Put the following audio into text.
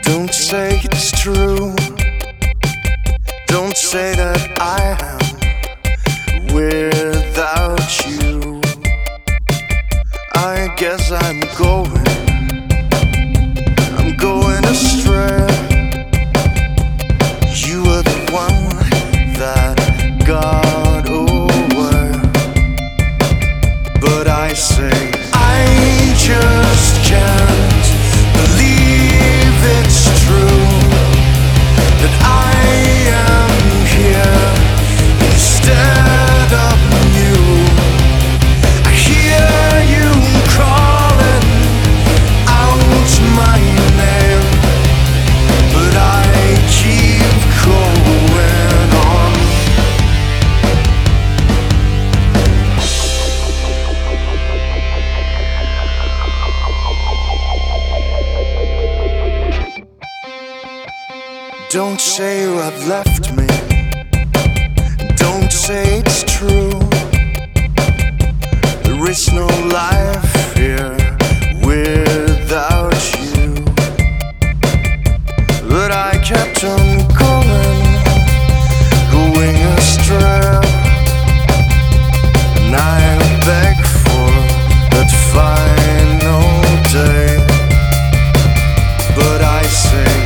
Don't say it's true. Don't say that I am without you. I guess I'm going astray. You were the one that got away. But I say I just can't believe it's true that I am here instead of you. I hear you calling out my name, but I keep going on. Don't say you have left me. Don't say it's true. There is no life here without you. But I kept on going astray. And I beg for that final day. But I say